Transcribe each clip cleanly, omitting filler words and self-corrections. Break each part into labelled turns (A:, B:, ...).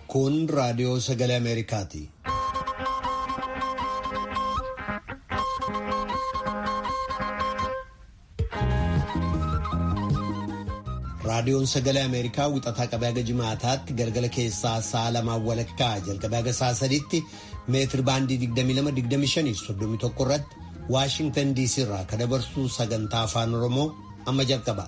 A: Kun raadiyoo sagalee Ameerikaati. Raadiyoon sagalee Ameerikaa wixataa qabee haga jimaataatti galgala keessaa sa'a lamaan walakkaa jalqabee haga sa'a sadiitti meetir baandii 22-25-31 irratti Waashingtan DC irraa kan dabarsu sagantaa afaan Oromoo amma jalqaba.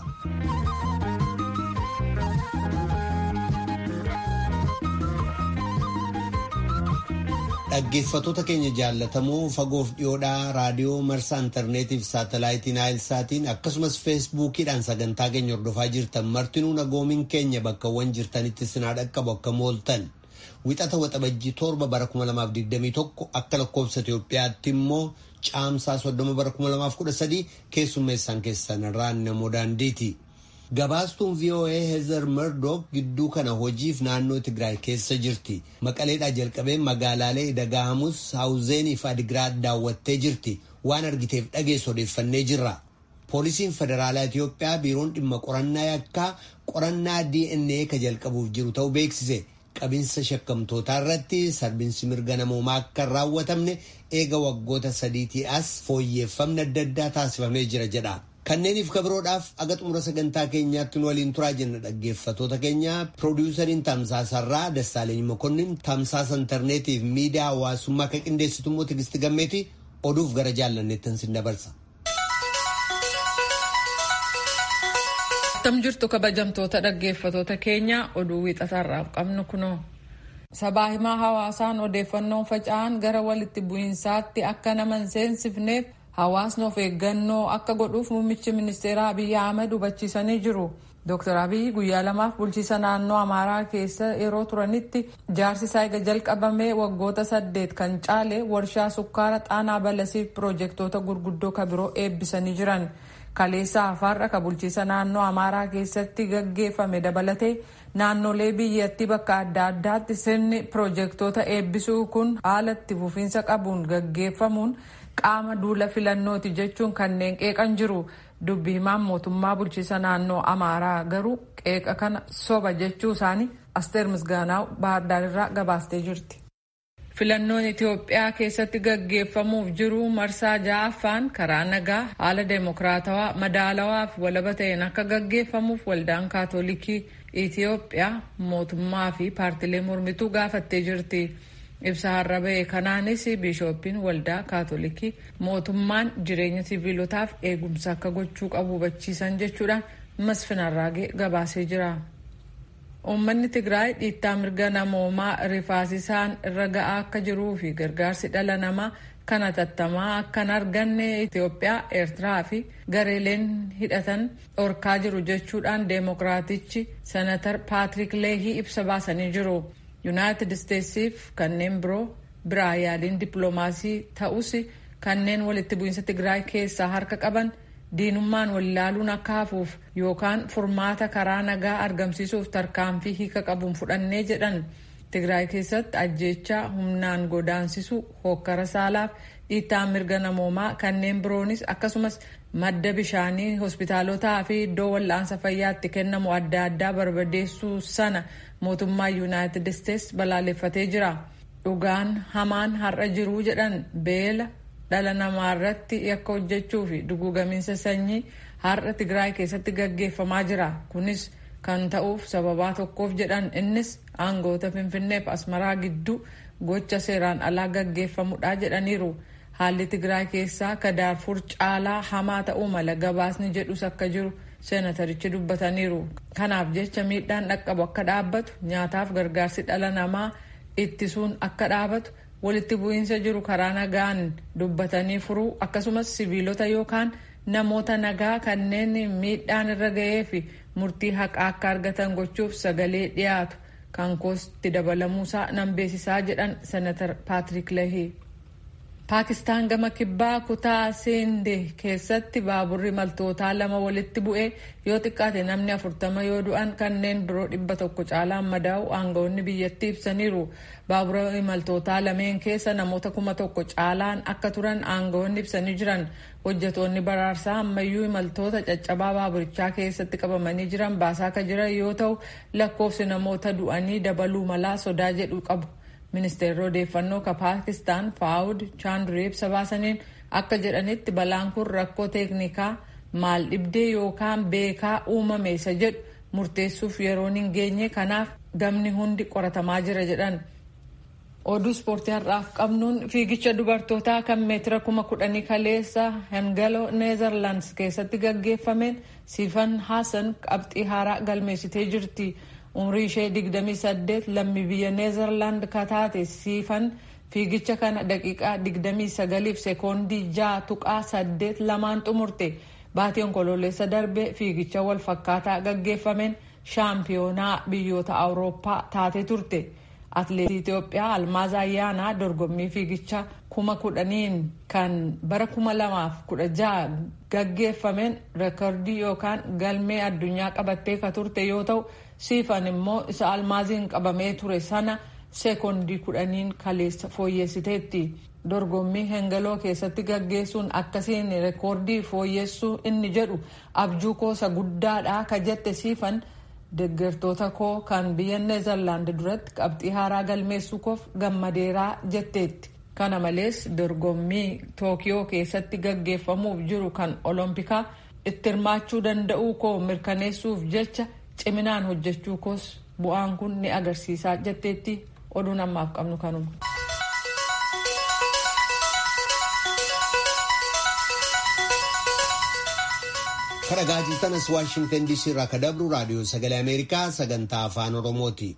A: Dhaggeeffattoota keenya jaallatamoo fagoof dhiyoodhaa raadiyoo marsaa intarneetiif saatalaayitiin Naayilsaatiin akkasumas feesbuukiidhaan sagantaa keenya hordofaa jirtan martinuu nagoomiin keenya bakkawwan jirtanitti sinaa dhaqqabu akka mooltan wixata waxabajjii 7 bara 2021 akka lakkoofsa Itoophiyaatti immoo caamsaa 30 bara 2013 keessummeessaan keessan irraan namoo daandiiti. Gabaastuun VOA Heather Murdock gidduu kana hojiif naannoo Tigraay keessa jirti. Maqaleedhaa jalqabee magaalaalee Dagaamus, Haawuzeenii fi Adigraad daawwattee jirti. Waan argiteef dhageesse odeeffannee jirra. Poolisiin Federaalaa Itoophiyaa biiroon dhimma qorannaa yakkaa qorannaa DNA ka jalqabuuf jiru ta'uu beeksise. Qabinsa shakkamtootaa irratti sarbinsi mirga namoomaa akka hin raawwatamne eega waggoota 3 as fooyyeeffamni adda addaa taasifamee jira jedha. Kanneeniif kabiroodhaaf aga xumura sagantaa keenyaatti nu waliin turaa jenna dhaggeeffattoota keenya. Piroodyuusariin Tamsaasarraa Dassaaleny Mokonnin, tamsaasa intarneetiif miidiyaa hawaasummaa akka qindeessitu immoo Tigisti Gammeeti oduuf gara jaallanneettan sin dabarsa.
B: Tam jirtu kabajamtoota dhaggeeffattoota keenya oduu wiixataarraaf qabnu kunoo. Sabaa himaa hawaasaan odeeffannoon faca'an gara walitti bu'iinsaatti akka nama hin seensifneef hawaasni of eeggannoo akka godhuuf muummichi ministeeraa Abiy Ahmed hubachiisanii jiru. Dr. Abiy guyyaa lamaaf bulchiisa naannoo Amaaraa keessa yeroo turanitti ijaarsi isaa eega jalqabamee waggoota 8 kan caale warshaa sukkaara Xaanaa Balasiif piroojeektoota gurguddoo kabiroo eebbisanii jiran. Kaleessa Afaarra ka bulchiisa naannoo Amaaraa keessatti gaggeeffame dabalatee naannolee biyyattii bakka adda addaatti sirni piroojeektoota eebbisuu kun haala itti fufiinsa qabuun gaggeeffamuun qaama duula filannooti jechuun kanneen qeeqan jiru. Dubbi himaan mootummaa bulchiisa naannoo Amaaraa garuu qeeqa kana soba jechuu isaanii Asteer Misgaanaaw Baahirdaar irraa gabaastee jirti. Filannoon Itoophiyaa keessatti gaggeeffamuuf jiru marsaa 6ffaan karaa nagaa haala deemokiraatawaa madaalawaa fi walaba ta'een akka gaggeeffamuuf waldaan kaatolikii Itoophiyaa mootummaa fi paartilee mormituu gaafattee jirti. Ibsa har'a ba'e kanaanis biishooppiin waldaa kaatolikii mootummaan jireenya siviilotaaf eegumsa akka gochuu qabu hubachiisan jechuudhaan Masfin Arraagee gabaasee jira. Uummanni Tigraay dhiittaa mirga namoomaa rifaasisaan irra ga'aa akka jiruu fi gargaarsi dhala namaa kan hatattamaa akka hin arganne Itoophiyaa, Eertiraa fi gareeleen hidhatan dhorkaa jiru jechuudhaan deemokiraatichi Senatar Paatrik Leehii ibsa baasanii jiru. Yuunaayitid Isteetsiif kanneen biroo biraa yaaliin dippiloomaasii ta'us kanneen walitti bu'iinsa Tigraay keessaa harka qaban diinummaan wal ilaaluun akka hafuuf yookaan furmaata karaa nagaa argamsiisuuf tarkaanfii hiika qabuun fudhannee jedhan. Tigraay keessatti ajjeechaa humnaan godaansisuu, hokkara saalaaf dhiittaa mirga namoomaa kanneen biroonis akkasumas madda bishaanii, hospitaalotaa fi iddoo wal'aansa fayyaatti kennamu adda addaa barbadeessuu sana mootummaa Yuunaayitid Isteets balaaleffatee jira. Dhugaan hamaan har'a jiruu jedhan beela dhala namaa irratti yakka hojjechuu fi dugugamiinsa sanyii har'a Tigraay keessatti gaggeeffamaa jira. Kunis kan ta'uuf sababaa tokkoof jedhan innis aangoota Finfinnee fi Asmaraa gidduu gocha seeraan alaa gaggeeffamudha jedhaniiru. Haalli Tigraay keessaa ka Daarfur caalaa hamaa ta'uu mala gabaasni jedhus akka jiru seenatarichi dubbataniiru. Kanaaf jecha miidhaan dhaqqabu akka dhaabbatu, nyaataaf gargaarsi dhala namaa ittisuun akka dhaabatu, walitti bu'iinsa jiru karaa nagaan dubbatanii furuu akkasumas siviilota yookaan namoota nagaa kanneen miidhaan irra ga'ee fi murtii haqaa akka argatan gochuuf sagalee dhiyaatu kan koosti dabalamuusaa nan beeksisaa jedhan Senatar Paatrik Leehii. Paakistaan gama kibbaa kutaa Seendee keessatti baaburri imaltootaa 2 walitti bu'ee yoo xiqqaate namni 40 yoo du'an kanneen biroo 100 caalaan madaa'u aangawoonni biyyattii ibsaniiru. Baabura imaltootaa lameen keessa namoota 1,000 caalaan akka turan aangawoonni ibsanii jiran. Hojjetoonni baraarsaa ammayyuu imaltoota caccabaa baaburichaa keessatti qabamanii jiran baasaa akka jiran yoo ta'u lakkoofsi namoota du'anii dabaluu malaa sodaa jedhu qabu. Ministeerri odeeffannoo ka Paakistaan Faawud Chaanduree ibsa baasaniin akka jedhanitti balaan kun rakkoo teeknikaa maal dhibdee yookaan beekaa uumame isa jedhu murteessuuf yeroon hin geenye kanaaf gamni hundi qoratamaa jira jedhan. Oduu ispoortii har'aaf qabnuun fiigicha dubartootaa kan meetira 10,000 kaleessa Hengelo Neezerlaandis keessatti gaggeeffameen Siifan Haasan qabxii haaraa galmeessitee jirti. Umrii ishee 28 lammii biyya Neezerlaand kataate Siifan fiigicha kana daqiiqaa 29 fi sekoondii 6.82 xumurte. Baatii onkoloolessa darbe fiigicha wal fakkaataa gaggeeffameen shaampiyoonaa biyyoota Awurooppaa taate turte. Atileetii Itoophiyaa Almaaz Ayyaanaa dorgommii fiigicha 10,000 kan bara 2016 gaggeeffameen reekordii yookaan galmee addunyaa qabattee ka turte yoo ta'u Siifan immoo isa Almaaziin qabamee ture sana sekoondii 10 kaleessa fooyyessiteetti. Dorgommii Hengeloo keessatti gaggeessuun akkasiin reekordii fooyyessuu inni jedhu abjuu koosa guddaadha ka jette Siifan deeggartoota koo kan biyya Neezerlaand duratti qabxii haaraa galmeessuu koof gammadeeraa jetteetti. Kana malees dorgommii Tookiyoo keessatti gaggeeffamuuf jiru kan Oloompikaa itti hirmaachuu danda'uu koo mirkaneessuuf jecha ciminaan hojjechuu koos bu'aan kun ni agarsiisaa jetteetti. Oduun ammaaf qabnu kanuma.
A: Kadhagaa jirtanas Waashingtan DC irraa ka dabru raadiyoo sagalee Ameerikaa sagantaa afaan Oromooti.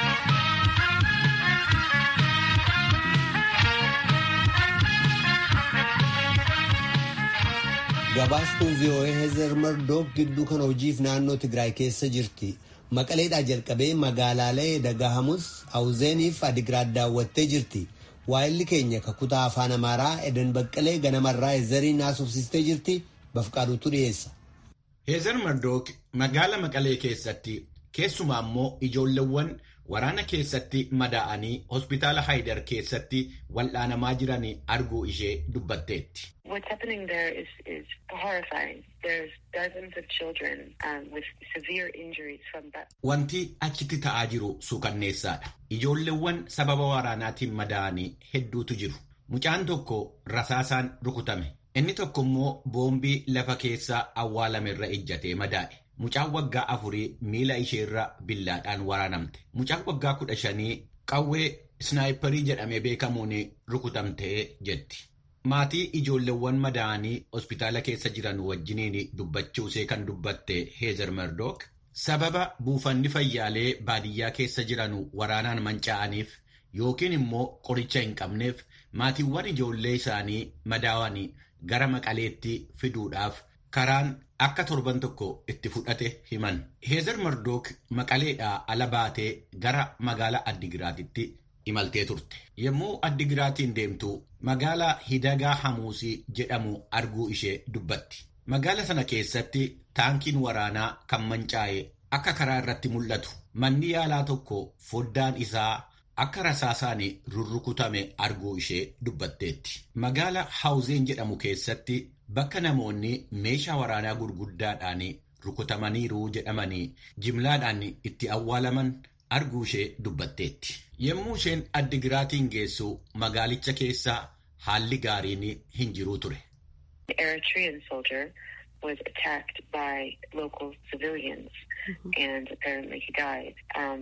A: Gabaastuun VOA Heezer Mardook gidduu kana hojiif naannoo Tigraay keessa jirti. Maqaleedhaa jalqabee magaalaalee Dagahamus, Awuzeeniif Adigraad daawwattee jirti. Waa'illi keenya kutaa afaan Amaaraa Eden Baqqalee ganamarraa Heezeriin haasofsiistee jirti. Bafqaaduutu dhiyeessa.
C: Heezer Mardook magaala Maqalee keessatti keessumaa immoo ijoolleewwan waraana keessatti madaa'anii hospitaala Haayidar keessatti wal'aanamaa jiran arguu ishee dubbatteetti.
D: What's happening there is horrifying. There's dozens of children with severe injuries from that.
C: Wanti achitti ta'aa jiru suukanneessaadha. Ijoolleewwan sababa waraanaatiin madaa'anii hedduutu jiru. Mucaan tokko rasaasaan rukutame. Inni tokko immoo boombii lafa keessa awwaalamerra ejjatee madaa'e. Mucaan waggaa 4 miila isheerra billaadhaan waraanamte. Mucaan waggaa 15 qawwee snaayiparii jedhamee beekamuun rukutamtee jetti. Maatii ijoolleewwan madaa'anii hospitaala keessa jiran wajjiniin dubbachuusee kan dubbatte Heezer Mardook sababa buufanni fayyaalee baadiyyaa keessa jiran waraanaan manca'aniif yookiin immoo qoricha hin qabneef maatiiwwan ijoollee isaanii madaa'anii gara Maqaleetti fiduudhaaf karaan akka torban tokko itti fudhate himan. Heezer Mardook Maqaleedhaa ala baatee gara magaalaa Addigiraatitti imaltee turte. Yommuu Addigiraatiin deemtu magaalaa Hidagaa Hamuusii jedhamu arguu ishee dubbatti. Magaala sana keessatti taankiin waraanaa kan mancaa'e akka karaa irratti mul'atu. Manni yaalaa tokko foddaan isaa akka rasaasaan rurrukutame arguu ishee dubbatteetti. Magaala Hawuzeen jedhamu keessatti bakka namoonni meeshaa waraanaa gurguddaadhaan rukutamaniiru jedhamanii jimlaadhaan itti awwaalaman arguu ishee dubbatteetti. Yommuu isheen Addigiraatiin geessu magaalicha keessa haalli gaariin hin jiru ture.
D: The Eritrean soldier was attacked by local civilians and apparently he died.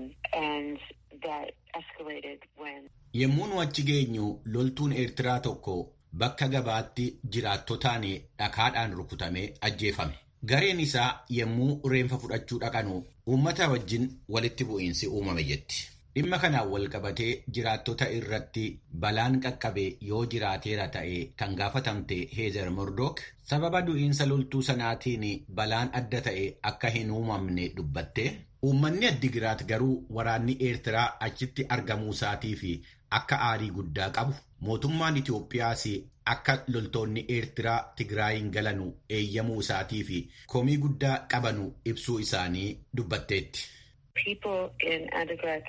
D: And that escalated when
C: Yommuu nu achi geenyu loltuun Eertiraa tokko bakka gabaatti jiraattotaan dhakaadhaan rukutamee ajjeefame. Gareen isaa yommuu reenfa fudhachuu dhaqanu uummata wajjin walitti bu'iinsi uumame jetti. Dhimma kanaan wal qabatee jiraattota irratti balaan qaqqabe yoo jiraateera ta'e kan gaafatamte Heezer Mardook sababa du'iinsa loltuu sanaatiin balaan adda ta'e akka hin uumamne dubbatte. Uummanni Addigiraat garuu waraanni Eertiraa achitti argamuu isaatii fi akka aarii guddaa qabu mootummaan Itoophiyaas akka loltoonni Eertiraa Tigraayin galanu eeyyamuu isaatii fi komii guddaa qabanu ibsuu isaanii dubbatteetti.
D: People in Adigrat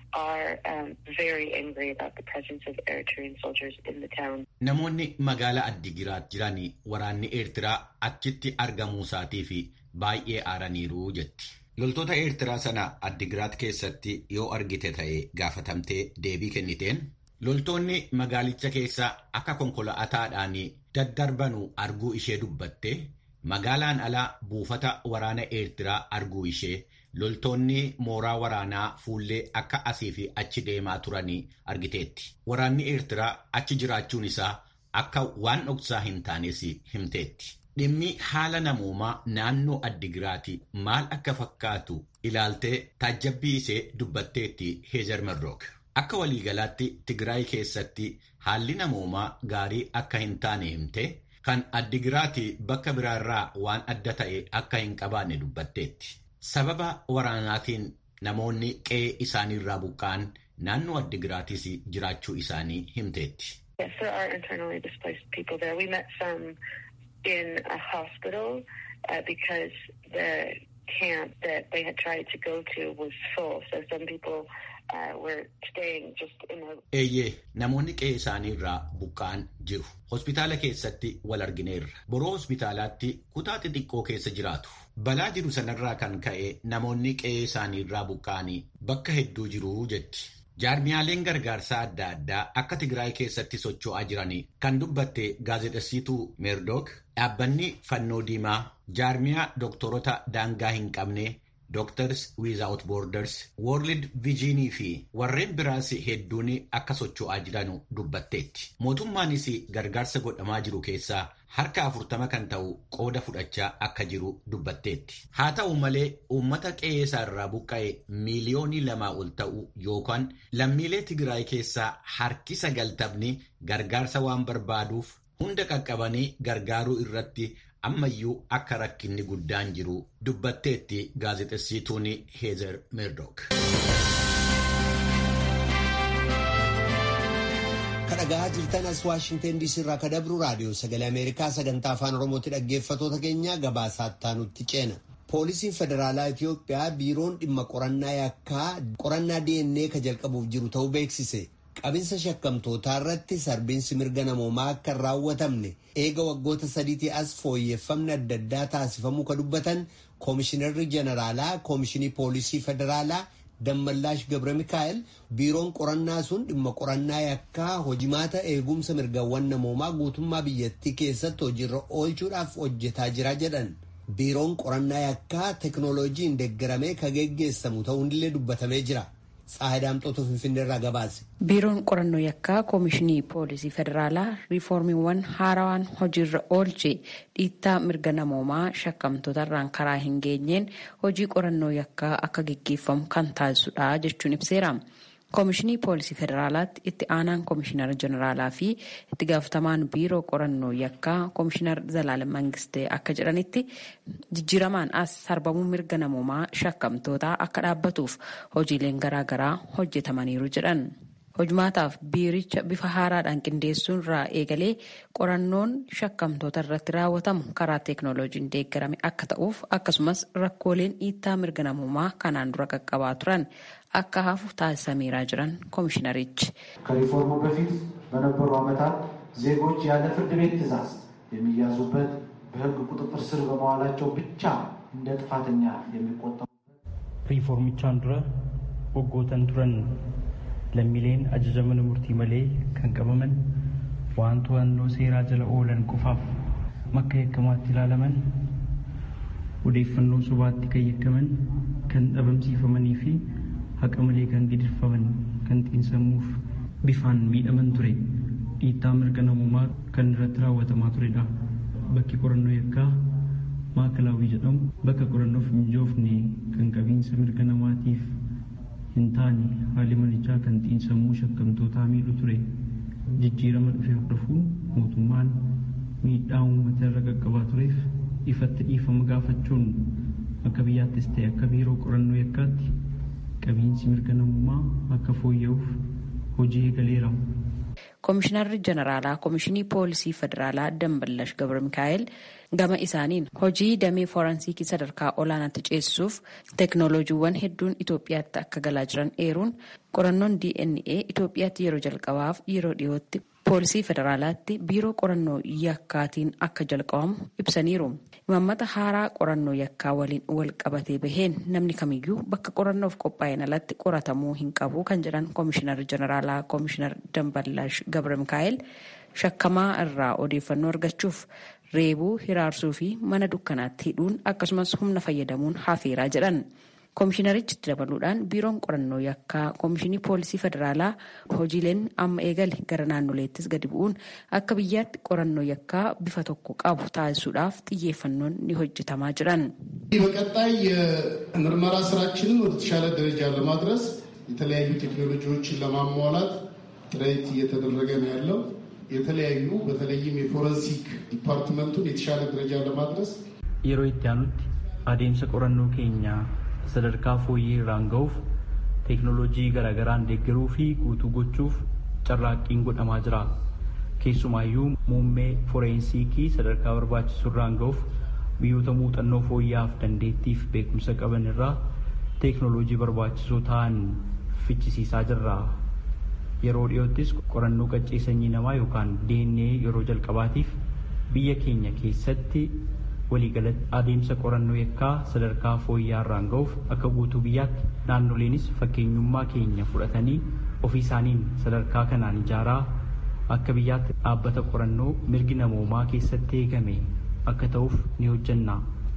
D: are very angry about the presence of Eritrean soldiers in the town.
C: Namoonni magaalaa Adigiraat jiran waraanni Eertiraa achitti argamuu isaatii fi baay'ee aaraniiru jetti. Loltoota Eertiraa sana Adigiraat keessatti yoo argite ta'e gaafatamtee deebii kenniteen loltoonni magaalicha keessa akka konkolaataadhaan daddarbanu arguu ishee dubbatte magaalaan alaa buufata waraana Eertiraa arguu ishee loltoonni mooraa waraanaa fuullee akka asii fi achi deemaa turanii argiteetti. Waraanni Eertiraa achi jiraachuun isaa akka waan dhoksaa hin taanes himteetti. Dhimmi haala namoomaa naannoo Adigiraati maal akka fakkaatu ilaaltee taajjabbii ishee dubbatteetti Heezer Merdook. Akka waliigalaatti Tigraay keessatti haalli namoomaa gaarii akka hin taane himte kan Adigiraati bakka biraarraa waan adda ta'e akka hin qabaanne dubbatteetti. Sababa waraanaatiin namoonni qe'ee isaaniirraa buqqaan naannoo Adigiraatis jiraachuu isaanii himteetti.
D: Yes, there are internally displaced people there. We met some in a hospital because the camp that they had tried to go to was full. So some people were staying just in a...
C: Eeyyee, namoonni qe'ee isaaniirraa buqqaan jiru. Hospitaala keessatti wal argineerra. Boroo hospitaalaatti kutaa xixiqqoo keessa jiraatu. Balaa jiru sanarraa kan ka'e namoonni qe'ee isaaniirraa buqqaanii bakka hedduu jiru jetti. Jaarmiyaaleen gargaarsaa adda addaa akka Tigraay keessatti socho'aa jiranii kan dubbatte gaazexessiituu Merdook dhaabbanni fannoo diimaa jaarmiyaa dooktorota daangaa hin qabne Doctors Without Borders, World Vision fi warreen biraas hedduun akka socho'aa jiranu dubbatteetti. Mootummaanis gargaarsa godhamaa jiru keessaa harka 40 kan ta'u qooda fudhachaa akka jiru dubbatteetti. Haa ta'u malee uummata qe'ee isaarraa buqqa'e miiliyoonii 2 ol ta'u yookaan lammiilee Tigraay keessaa harki 90 gargaarsa waan barbaaduuf hunda qaqqabanii gargaaruu irratti ammayyuu akka rakkinni guddaan jiru dubbatteetti gaazexessiituun Heezer Merdook.
A: Kadhagaa jirtan as Waashingtan DC irraa kadabru raadiyoo sagalee Ameerikaa sagantaa afaan Oromootti dhaggeeffatoota keenya gabaasaa nutti ceena. Poolisiin Federaalaa Itoophiyaa biiroon dhimma qorannaa yakkaa qorannaa DNA ka jalqabuuf jiru ta'uu beeksise. Qabinsa shakkamtootaa irratti sarbiinsi mirga namoomaa akka hin raawwatamne eega waggoota 3 as fooyyeffamni adda addaa taasifamuu ka dubbatan Koomishinarri Jeneraalaa Koomishinii Poolisii Federaalaa Dammallaash Gabra Mikaa'el biiroon qorannaa sun dhimma qorannaa yakkaa hojimaata eegumsa mirgawwan namoomaa guutummaa biyyattii keessatti hojiirra oolchuudhaaf hojjetaa jira jedhan. Biiroon qorannaa yakkaa teknooloojiin deeggaramee ka geggeessamu ta'uunillee dubbatamee jira. Saahidaamtoota Finfinneerraa gabaase.
E: Biiroon qorannoo yakkaa Koomishinii Poolisii Federaalaa riiformiiwwan haarawaan hojiirra oolche dhiittaa mirga namoomaa shakkamtootarraan karaa hin geenyeen hojii qorannoo yakkaa akka geggeeffamu kan taasisudha jechuun ibseera. Koomishinii Poolisii Federaalaatti itti aanaan Koomishinar Jeneraalaa fi itti gaafatamaan biiroo qorannoo yakkaa Koomishinar Zalaalam Mangistee akka jedhanitti jijjiiramaan as sarbamuu mirga namoomaa shakkamtootaa akka dhaabbatuuf hojiileen garaagaraa hojjetamaniiru jedhan. Hojumaataaf biiricha bifa haaraadhaan qindeessuun irraa eegalee qorannoon shakkamtoota irratti raawwatamu karaa teeknooloojiin deeggarame akka ta'uuf akkasumas rakkooleen dhiittaa mirga namoomaa kanaan dura qaqqabaa turan akka hafu taasisameeraa jiran ኮሚሽነሪች
F: ከሪፎርሙ በፊት በነበሩ ዓመታት ዜጎች ያለ ፍርድ ቤት ትዕዛዝ የሚያዙበት በሕግ ቁጥጥር ስር በመዋላቸው ብቻ እንደ ጥፋተኛ የሚቆጠሩ
G: ሪፎርሚቻን dura waggoottan turan lammiileen ajajamana murtii malee kan qabaman waan to'annoo seeraa jala oolan qofaaf makka yakkamaatti ilaalaman odeeffannoo sobaatti kan yakkaman kan dhabamsiifamanii fi haqa malee kan gidirfaman kan xiinsammuuf bifaan miidhaman ture dhiittaa mirga namoomaa kan irratti raawwatamaa turedha. Bakki qorannoo yakkaa maakalaawii jedhamu bakka qorannoof mijoofne kan qabiinsa mirga namaatiif hin taane haalli manichaa kan xiinsammuu shakkamtootaa miidhu ture. Jijjiirama dhufee hordofuun mootummaan miidhaa uummata irra qaqqabaa tureef ifatti dhiifama gaafachuun akka biyyaattis ta'e akka biiroo qorannoo yakkaatti qabiinsi mirga namummaa akka fooyya'uuf hojii eegaleera.
E: Komishinarri Jeneraalaa Komishinii Poolisii Federaalaa Damballash Gabra Mikaa'el gama isaaniin hojii damee forensiikii sadarkaa olaanaatti ceesisuuf teeknooloojiiwwan hedduun Itoophiyaatti akka galaa jiran eeruun qorannoon DNA Itoophiyaatti yeroo jalqabaaf yeroo dhiyootti poolisii federaalaatti biiroo qorannoo yakkaatiin akka jalqabamu ibsaniiru. Imaammata haaraa qorannoo yakkaa waliin wal qabatee baheen namni kamiyyuu bakka qorannoof qophaa'een alatti qoratamuu hin qabu kan jedhan Komishinarri Jeneraalaa Komishinar Damballash Gabra Mikaa'el shakkamaa irraa odeeffannoo argachuuf reebuu, hiraarsuu fi mana dukkanaatti hidhuun akkasumas humna fayyadamuun hafeeraa jedhan. Komishinarichi dabaluudhaan biiroon qorannoo yakkaa Komishinii Poolisii Federaalaa hojiileen amma eegale gara naannoleettis gadi bu'uun akka biyyaatti qorannoo yakkaa bifa tokko qabu taasisuudhaaf xiyyeeffannoon ni hojjetamaa jiran.
H: በቀጣይ የምርመራ ስራችንን ወደ ተሻለ ደረጃ ለማድረስ የተለያዩ ቴክኖሎጂዎችን ለማሟላት ጥረት እየተደረገ ነው ያለው። የተለያዩ በተለይም የፎረንሲክ ዲፓርትመንቱን የተሻለ ደረጃ ለማድረስ
G: yeroo itti aanutti adeemsa qorannoo keenyaa sadarkaa fooyyee irraan ga'uuf teeknooloojii garaagaraan deeggaruu fi guutuu gochuuf carraaqqiin godhamaa jira. Keessumaayyuu muummee foreensiikii sadarkaa barbaachisu irraan ga'uuf biyyoota muuxannoo fooyyaaf dandeettiif beekumsa qaban irraa teeknooloojii barbaachisoo ta'an fichisiisaa jirra. Yeroo dhiyoottis qorannoo qaccee sanyii namaa yookaan DNA yeroo jalqabaatiif biyya keenya keessatti waliigalatti adeemsa qorannoo yakkaa sadarkaa fooyyaa irraan ga'uuf akka guutuu biyyaatti naannoleenis fakkeenyummaa keenya fudhatanii ofii isaaniin sadarkaa kanaan ijaaraa akka biyyaatti dhaabbata qorannoo mirgi namoomaa keessatti eegame akka ta'uuf ni hojjenna.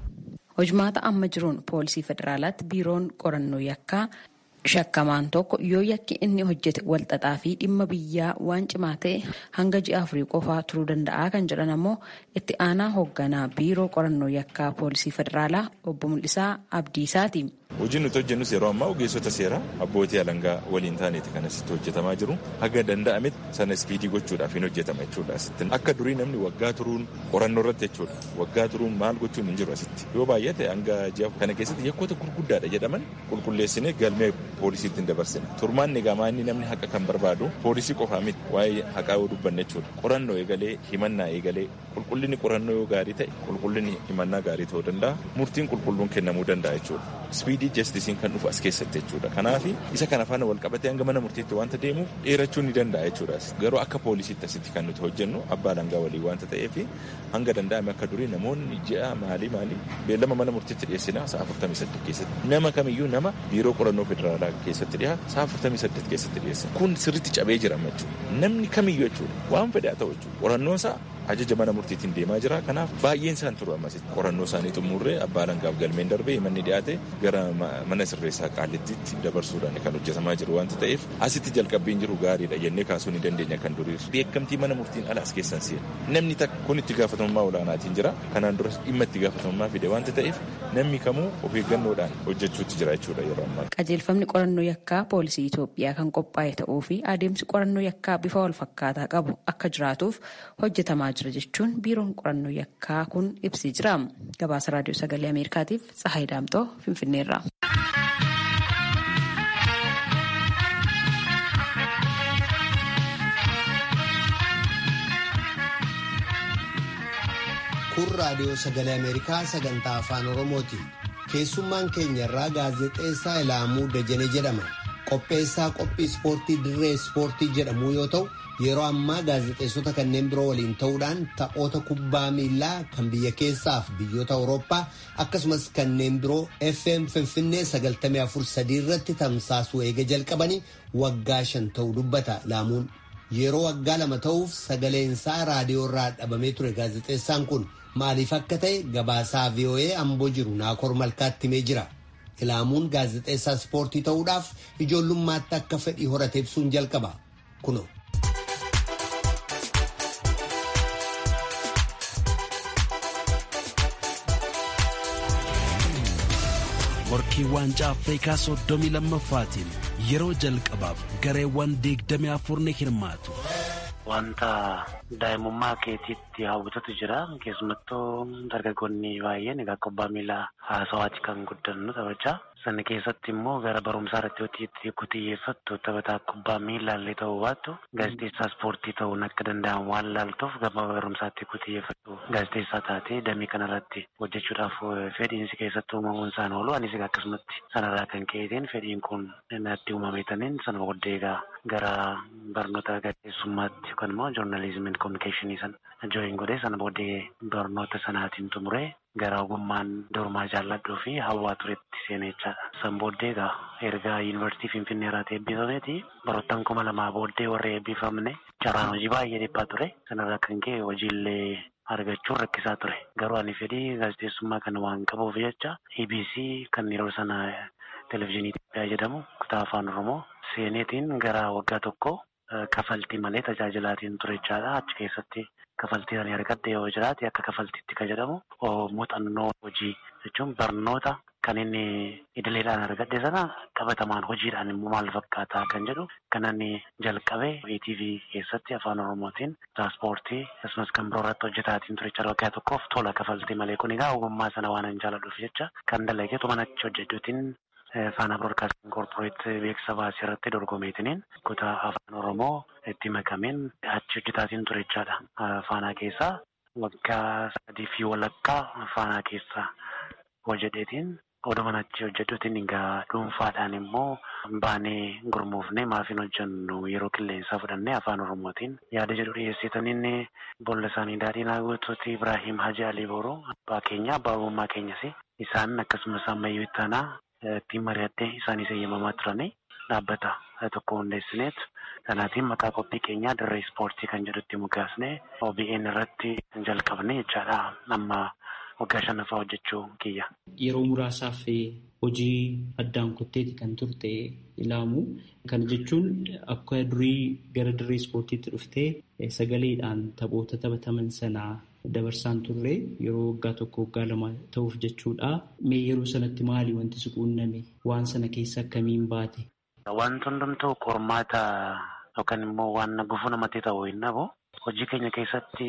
E: Hojmaata amma jiruun poolisii federaalaatti biiroon qorannoo yakkaa shakkamaan tokko yoo yakki inni hojjete walxaxaa fi dhimma biyyaa waan cimaa ta'e hanga ji'a 4 qofaa turuu danda'a kan jedhan ammoo itti aanaa hoogganaa biiroo qorannoo yakkaa poolisii federaalaa obbo Mul'isaa Abdiisaati.
I: Hojiin nuti hojjennus yeroo ammaa ogeessota seeraa abbootii alangaa waliin taaneeti kan asitti hojjetamaa jiru. Haga danda'ametti sana ispiidii gochuudhaaf hin hojjetama jechuudha asitti. Akka durii namni waggaa turuun qorannoo irratti jechuudha. Waggaa turuun maal gochuun hin jiru asitti. Yoo baay'ate hanga ji'a kana keessatti yakkoota gurguddaadha jedhaman qulqulleessinee galmee poolisiitti dabarsina. Turmaan egaa inni namni haqa kan barbaadu poolisii qofaa miti waa'ee haqaa yoo dubbanne jechuudha. Qorannoo eegalee himannaa eegalee qulqullinni qorannoo yoo gaarii ta'e qulqullinni himannaa gaarii ta'uu danda'a. Murtiin qulqulluun kennamuu danda'a jechuudha. Ispiidii jestisiin kan dhufu as keessatti jechuudha. Kanaaf isa kana faana wal qabatee hanga mana murtiitti wanta deemu dheerachuu ni danda'a jechuudha. Garuu akka poolisiitti asitti kan nuti hojjennu abbaa alangaa walii wanta ta'eef hanga danda'ame akka durii namoonni ji'a maalii beellama mana murtiitti dhiyeessina sa'a 48 keessatti. Nama kamiyyuu nama biiroo qorannoo federaalaa keessatti dhiyaatu sa'a 48 keessatti dhiyeessina. Kun sirriitti cabee jira jechuudha. Namni kamiyyuu jechuudha waan fedhaa ta'u jechuudha. Qorannoon isaa ajaja mana murtiitiin deemaa jira. Kanaaf baay'een isaan turu ammasitti qorannoo isaanii xumurree abbaa alangaaf galmeen darbee manni dhiyaate gara mana sirreessaa qaallittiitti dabarsuudhaan kan hojjetamaa jiru wanta ta'eef asitti jalqabbiin jiru gaariidha jennee kaasuu ni dandeenya kan duriirra. Beekamtii mana murtiin alaas keessan seena. Namni takka kun itti gaafatamummaa olaanaatiin jira. Kanaan dura dhimma itti gaafatamummaa fide wanta ta'eef namni kamuu of eeggannoodhaan hojjechuutti jira jechuudha yeroo ammaa.
E: Qajeelfamni qorannoo yakkaa poolisii Itoophiyaa kan qophaa'e ta'uu fi adeemsi qorannoo yakkaa bifa wal fakkaataa qabu akka jiraatuuf hojjetamaa jira jechuun biiroon qorannoo yakkaa kun ibsee jira. Gabaasa raadiyoo sagalee Ameerikaatiif Tsahaay Daamtoo Finfinneerraa.
A: Kun raadiyoo sagalee Ameerikaa sagantaa afaan Oromooti. Keessummaan keenya irraa gaazexeessaa Ilaamuu Dajanee jedhama. Qopheessaa qophii ispoortii dirree ispoortii jedhamu yoo ta'u yeroo ammaa gaazexeessota kanneen biroo waliin ta'uudhaan taphoota kubbaa miilaa kan biyya keessaaf biyyoota Awurooppaa akkasumas kanneen biroo FM Finfinnee 94.3 irratti tamsaasuu eega jalqabanii waggaa 5 ta'uu dubbata Ilaamuun. Yeroo waggaa 2 ta'uuf sagaleensaa raadiyoo irraa dhabamee ture gaazexeessaan kun maaliif akka ta'e gabaasaa VOA Amboo jiru Naakoor Malkaatti himee jira. Ilaamuun gaazexeessaa ispoortii ta'uudhaaf ijoollummaatti akka fedhii horate ibsuun jalqaba. Kunoo.
J: Morkii waancaa Afrikaa 32ffaatiin yeroo jalqabaaf gareewwan 24 ni hirmaatu.
K: Wanta daa'imummaa keetiitti hawwatutu jira. Keessumattuu dargaggoonni baay'een egaa kubbaa miilaa haasawaatti kan guddannu taphachaa. Sana keessatti immoo gara barumsaa irratti yoo xiyyeeffattu taphataa kubbaa miilaallee ta'uu baattu gaazexeessaa ispoortii ta'uun akka danda'amu waan laaltuuf gama barumsaatti yoo xiyyeeffattu gaazexeessaa taatee damee kanarratti hojjechuudhaaf fedhiinsi keessatti uumamuun isaan oolu. Anis akkasumatti sanarraa kan ka'eetiin fedhiin kun natti uumameetaniin sana booddee gara barnoota gaazexeessummaatti yookaan immoo joornaalizimii kominikeeshinii sana jooyin godhee sana booddee barnoota sanaatiin xumuree gara ogummaan dormaa jaalladhuu fi hawwaa turetti seenee jechaadha. San booddee erga yuunivarsiitii Finfinnee irraa eebbifameeti baroottan 2000 booddee warra eebbifamne carraan hojii baay'ee dhiphaa ture. Sanarraa kan ka'e hojiillee argachuun rakkisaa ture. Garuu ani fedhii gaazexeessummaa kana waan qabuuf jecha EBC kan yeroo sana televezyiinii Itoophiyaa jedhamu kutaa afaan Oromoo seeneetiin gara waggaa tokko kafaltii malee tajaajilaatiin ture jechaadha. Achi keessatti kafaltii ani argadde yoo jiraate akka kafaltiitti kan jedhamu muuxannoo hojii jechuun barnoota kan inni idileedhaan argadde sana qabatamaan hojiidhaan immoo maal fakkaataa kan jedhu kan inni jalqabee ETV keessatti afaan Oromootiin tiraanspoortii akkasumas kan biroo irratti hojjetaatiin ture jechaadha. Waggaa tokkoof tola kafaltii malee kun egaa ogummaa sana waan hin jaalladhuuf jecha kan dalageetu mana achi hojjedhuutiin Faana Broadcasting Corporate beeksisa baasii irratti dorgomeetiniin kutaa afaan Oromoo itti makameen achi hojjetaatiin ture jechaadha. Faanaa keessaa waggaa 3 walakkaa Faanaa keessaa hojjeteetiin odumaan achi hojjedhuutiin egaa dhuunfaadhaan immoo baanee gurmuufnee maafiin hojjennu yeroo qilleensaa fudhannee afaan Oromootiin yaada jedhu dhiyeessitaniin bolla isaanii daadhiin guutuutti Ibrahim Haji Alii Booroo abbaa keenya abbaa ogummaa keenyas isaan akkasumas ammayyuu ittaanaa ittiin mari'attee isaanis eeyyamamaa turanii dhaabbata tokko hundeessineet kanaatiin maqaa qophii keenyaa dirree ispoortii kan jedhutti mukaasnee OBN irratti jalqabne jechaadha. Amma waggaa 5 hojjechuu kiyya.
G: Yeroo muraasaaf hojii addaan kutteeti kan turte ilaamu. Kana jechuun akka durii gara dirree ispoortiitti dhuftee sagaleedhaan taphoota taphataman sanaa dabarsaan turre yeroo waggaa tokko waggaa 2 ta'uuf jechuudha. Mee yeroo sanatti maali wanti si quunname? Waan sana keessa akkamiin baate?
K: Wanti hundumtuu qormaata yookaan immoo waan gufuu namatti ta'u hin dhabu. Hojii keenya keessatti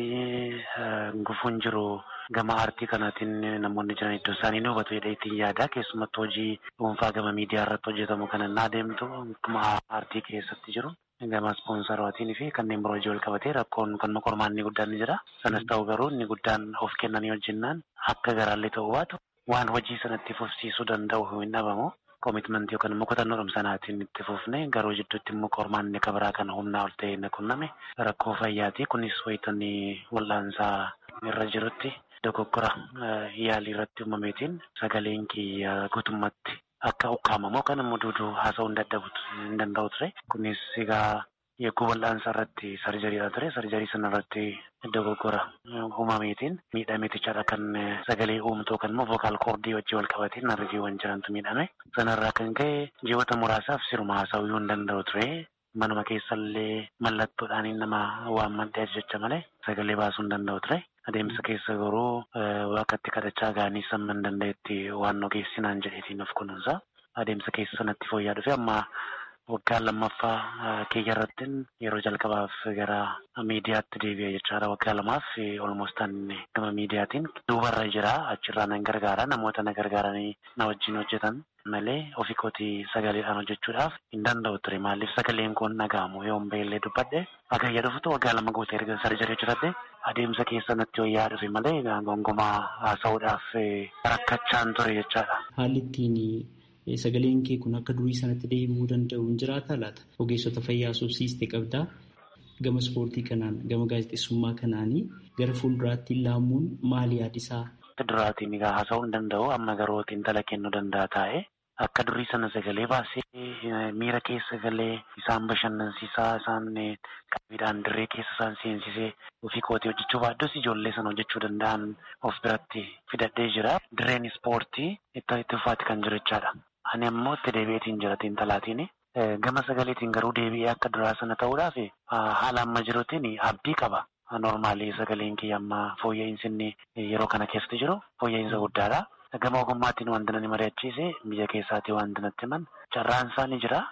K: gufuun jiru gama aartii kanaatiin namoonni jiran iddoo isaanii ni hubatu jedhee ittiin yaada. Keessumattuu hojii dhuunfaa gama miidiyaa irratti hojjetamu kan innaa deemtu akkuma aartii keessatti jiru. Gama ispoonsaraatiin fi kanneen biroo hojii wal qabatee rakkoon kan qormaanni guddaan ni jira. Sanas ta'u garuu inni guddaan of kennanii hojjennaan akka garaallee ta'uu baatu waan hojii sanatti fufsiisuu danda'u hin dhabamu. Koomitmentii yookaan immoo kutannoo sanaatiin itti fufne garuu jidduutti immoo qormaanni kabiraa kan humnaa ol ta'e qunname rakkoo fayyaati. Kunis wayitanii wal'aansaa irra jirutti dogoggora yaalii irratti uumameetiin sagaleen kiyya guutummaatti akka ukkaamamu kan immoo duuduu haasa'uu hin danda'u ture. Kunis egaa Yegguu wal'aansaa irratti sarjariidha ture. Sarjarii sana irratti dogoggora uumameetiin miidhameetichaadha kan sagalee uumtuu kan immoo vokaal koordii wajjin wal qabateen narriiwwan jirantu miidhame. Sanarraa kan ka'e ji'oota muraasaaf siruma haasa'uu hin danda'u ture. Manuma keessallee mallattoodhaan nama waan mandhee jecha malee sagalee baasuu hin danda'u ture. Adeemsa keessa garuu waaqatti kadhachaa gaanii samma hin danda'etti waan ogeessinaan jedheetiin of kunuunsa. Adeemsa keessa sanatti fooyya'aa dhufe amma waggaa 2ffaa kiyya irratti yeroo jalqabaaf gara miidiyaatti deebi'e jechaadha. Waggaa 2 olmoostaan gama miidiyaatiin duubarra jira. Achirraa nan gargaara. Namoota na gargaaranii na wajjin hojjetan malee ofii kootii sagaleedhaan hojjechuudhaaf hin danda'u ture. Maaliif sagaleen kun dhaga'amu yoo beellee dubbadhe agayya dhuftu waggaa 2 guutee erga sarjarii hojjetadhe adeemsa keessa natti wayyaa dhufe malee gongomaa haasa'uudhaaf rakkachaan ture jechaadha.
G: Haalli ittiin sagaleen kee kun akka durii sanatti deebi'uu danda'u hin jiraata laata? Ogeessota fayyaa subsiistee qabdaa. Gama ispoortii kanaan gama gaazexeessummaa kanaanii gara fuulduraatti laamuun maali yaadisaa?
K: Duraatiin egaa haasa'uu hin danda'u. Amma garuu xiinxala kennuu danda'a taa'e. Akka durii sana sagalee baasee miira keessa galee isaan bashannansiisaa isaan qabiidhaan dirree keessa isaan seensisee ofii kootii hojjechuu baadhus ijoollee sana hojjechuu danda'an of biratti fidadhee jira. Dirreen ispoortii itti ufaati kan jiru jechaadha. Ani ammoo itti deebi'eetiin jira xiinxalaatiin. Gama sagaleetiin garuu deebi'ee akka duraa sana ta'uudhaaf haala amma jiruutiin abdii qaba. Normaalii sagaleen kiyya amma fooyya'insi inni yeroo kana keessatti jiru fooyya'insa guddaadha. Gama ogummaatiin wanti nani mari'achiise biyya keessaatii wanti natti himan carraan isaa ni jira.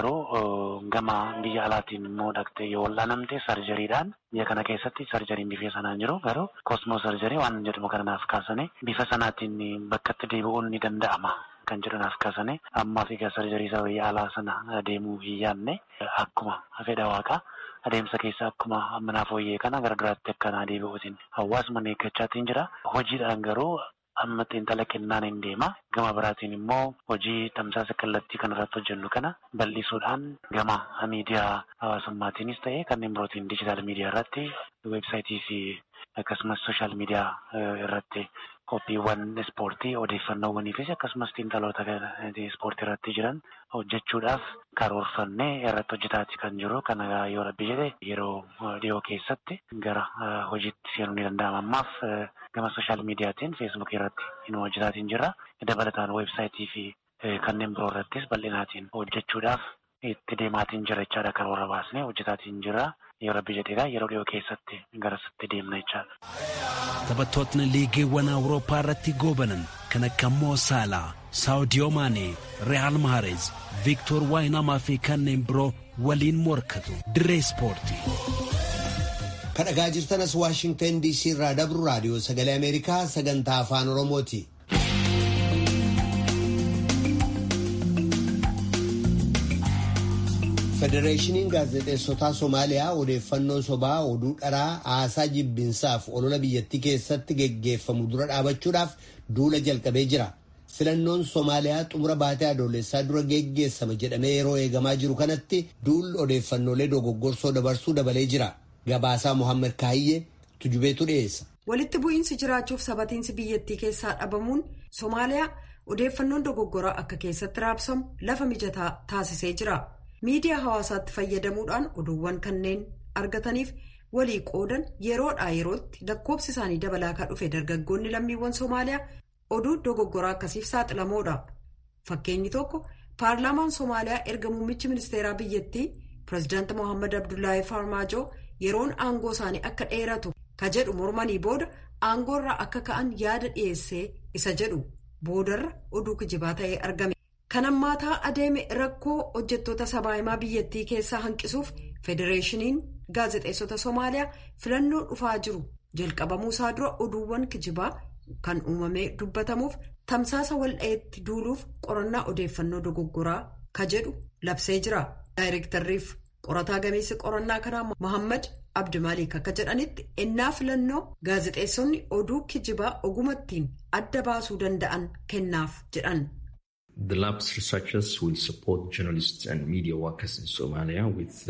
K: Garuu gama biyya alaatiin immoo dhaqxee yoo wal'aanamte sarjariidhaan biyya kana keessatti sarjariin bifa sanaan jiru. Garuu kosmoo sarjarii waan jedhamu kananaaf kaasanii bifa sanaatiin bakkatti deebi'uun ni danda'ama. kan jedhanaaf kaasane ammaa fi sarjarii isaa biyya alaa sana deemuu hin yaadne akkuma fedha waaqaa adeemsa keessa akkuma amanaaf hooyyee kana gargaraatti akkanaa deebi'uutiin hawaasuma eeggachaatiin jira. Hojiidhaan garuu amma xiinxala kennaan hin deema. Gama biraatiin immoo hojii tamsaasa kallattii kanarratti hojjennu kana bal'isuudhaan gama miidiyaa hawaasummaatiinis ta'e kanneen birootiin diijitaal miidiyaa irratti weebsaayitii fi akkasumas sooshaal miidiyaa irratti qophiiwwan ispoortii odeeffannoowwanii fi akkasumas xiinxaloota ispoortii irratti jiran hojjechuudhaaf karoorfannee irratti hojjetaati kan jiru. Kana yoo rabbi jedhe yeroo dhiyoo keessatti gara hojiitti seenuu ni danda'ama. Ammaaf gama sooshaal miidiyaatiin feesbuukii irratti hin hojjetaatiin jirra. Dabalataan weebsaayitii fi kanneen biroo irrattis bal'inaatiin hojjechuudhaaf itti deemaatiin jira jechaadha. Karoora baasnee hojjetaatiin jira. Yoo rabbi jedheedha yeroo dhiyoo keessatti garasitti deemna jechaadha.
J: Taphattootni liigiiwwan Awurooppaa irratti goobanan kan akka Moo Saalaa, Saawudiyoo Maanee, Re'aal Mahareez, Viiktoor Waayinamaa fi kanneen biroo waliin morkatu. Dirree Ispoortii.
A: Kan dhagaa jirtanas Waashingtan DC irraa dabru raadiyoo sagalee Ameerikaa sagantaa afaan Oromooti. Federeeshiniin gaazexeessotaa Somaaliyaa odeeffannoo sobaa oduu dharaa haasaa jibbinsaaf olola biyyattii keessatti geggeeffamu dura dhaabachuudhaaf duula jalqabee jira. Filannoon Somaaliyaa xumura baatee adoolessaa dura geggeessama jedhamee yeroo eegamaa jiru kanatti duulli odeeffannoolee dogoggorsoo dabarsuu dabalee jira. Gabaasaa Mohaammed Kaahiyyee tujubeetu dhiyeessa.
L: Walitti bu'iinsi jiraachuuf sabatiinsi biyyattii keessaa dhabamuun Somaaliyaa odeeffannoon dogoggoraa akka keessatti raabsamu lafa mijataa taasisee jira. Miidiyaa hawaasaatti fayyadamuudhaan oduuwwan kanneen argataniif walii qoodan yeroodhaa yerootti lakkoobsi isaanii dabalaa kan dhufe dargaggoonni lammiiwwan Somaaliyaa oduu dogoggoraa akkasiif saaxilamoodha. Fakkeenyi tokko paarlaamaan Somaaliyaa erga muummichi ministeeraa biyyattii pireezidaanti Mohaammed Abdullaahi Farmaajoo yeroon aangoo isaanii akka dheeratu ka jedhu mormanii booda aangoorraa akka ka'an yaada dhiyeessee isa jedhu boodarra oduu kijibaa ta'ee argame. Kan ammaataa adeeme rakkoo hojjettoota sabaa himaa biyyattii keessaa hanqisuuf federeeshiniin gaazexeessota Somaaliyaa filannoo dhufaa jiru jalqabamuusaa dura oduuwwan kijibaa kan uumamee dubbatamuuf tamsaasa waldhaheetti duuluuf qorannaa odeeffannoo dogoggoraa ka jedhu labsee jira. Daayirektarriif qorataa gameessi qorannaa kanaa Mohaammed Abdimalik akka jedhanitti ennaa filannoo gaazexeessonni oduu kijibaa ogumattiin adda baasuu danda'an kennaaf jedhan.
M: The lab's researchers will support journalists and media workers in Somalia with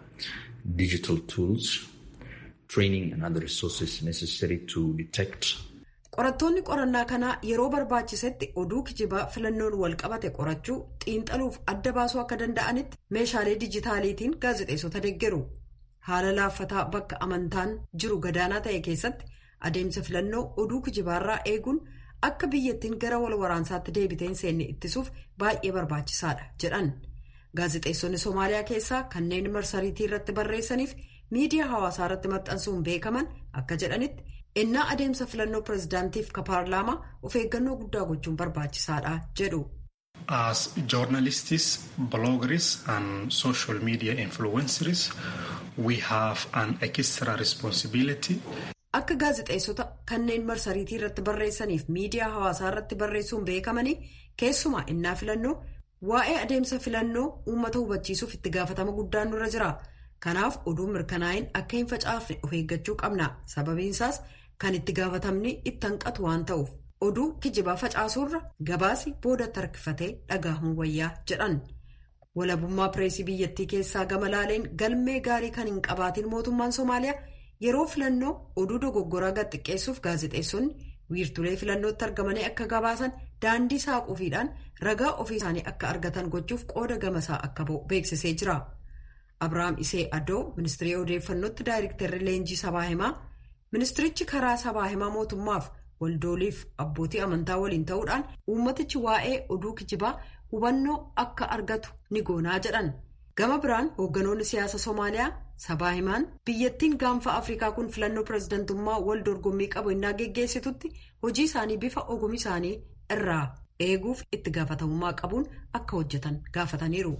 M: digital tools, training and other resources necessary to detect.
L: Qorattoonni qorannaa kanaa yeroo barbaachisetti oduu kijibaa filannoon wal qabate qorachuu xiinxaluuf adda baasuu akka danda'anitti meeshaalee dijitaaliitiin gaazexeessota deeggaru. Haala laaffataa bakka amantaan jiru gadaanaa ta'e keessatti adeemsa filannoo oduu kijibaarraa eeguun akka biyyattiin gara wal waraansaatti deebiteen seenne ittisuuf baay'ee barbaachisaadha jedhan. Gaazexeessonni Somaaliyaa keessaa kanneen marsariitii irratti barreessaniif miidiyaa hawaasaa irratti maxxansuun beekaman akka jedhanitti ennaa adeemsa filannoo pireezidaantiif ka paarlaamaa of eeggannoo guddaa gochuun barbaachisaadha jedhu.
N: As journalists, bloggers and social media influencers, we have an extra responsibility.
L: Akka gaazexeessota kanneen marsariitii irratti barreessaniif miidiyaa hawaasaa irratti barreessuun beekamanii keessumaa ennaa filannoo waa'ee adeemsa filannoo uummata hubachiisuuf itti gaafatama guddaan nurra jira. Kanaaf oduu mirkanaa'in akka hin facaafne of eeggachuu qabna. Sababiinsaas kan itti gaafatamni itti hanqatu waan ta'uuf oduu kijibaa facaasuurra gabaasi boodatti harkifatee dhagahamuu wayyaa jedhan. Walabummaa pireesii biyyattii keessaa gama laaleen galmee gaarii kan hin qabaatiin mootummaan Somaaliyaa yeroo filannoo oduu dogoggoraa gad xiqqeessuuf gaazexeessonni wiirtulee filannootti argamanii akka gabaasan daandii saaquufiidhaan ragaa ofii isaanii akka argatan gochuuf qooda gamasaa akka ba'u beeksisee jira. Abiraam Isee Adoo ministirii odeeffannootti daayirektarri leenjii sabaa himaa ministirichi karaa sabaa himaa mootummaaf waldooliif abbootii amantaa waliin ta'uudhaan uummatichi waa'ee oduu kijibaa hubannoo akka argatu ni goonaa jedhan. Gama biraan hoogganoonni siyaasa Somaaliyaa sabaa himaan biyyattiin gaanfa Afrikaa kun filannoo pireezidantummaa wal dorgommii qabu innaa geggeessitutti hojii isaanii bifa ogummaa isaanii irraa eeguuf itti gaafatamummaa qabuun akka hojjetan gaafataniiru.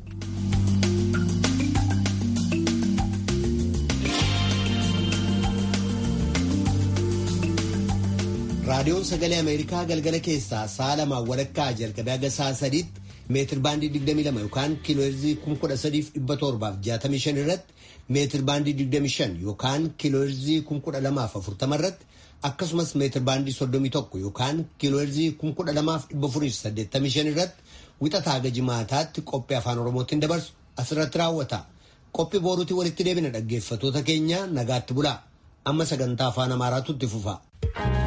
A: raadiyoon sagalee Ameerikaa galgala keessaa sa'a 2 walakkaa jalqabee haga sa'a 3tti meetir baandii 22 yookaan kiilooherzii 13,765 irratti meetir baandii 25 yookaan kiilooherzii 1240 irratti akkasumas meetir baandii 31 yookaan kiilooherzii 12,485 irratti wixataa haga jimaataatti qophii afaan Oromootiin dabarsu asirratti raawwata. Qophii booruutii walitti deebina dhaggeeffatoota keenya nagaatti bulaa. Amma sagantaa afaan Amaaraatu itti fufa.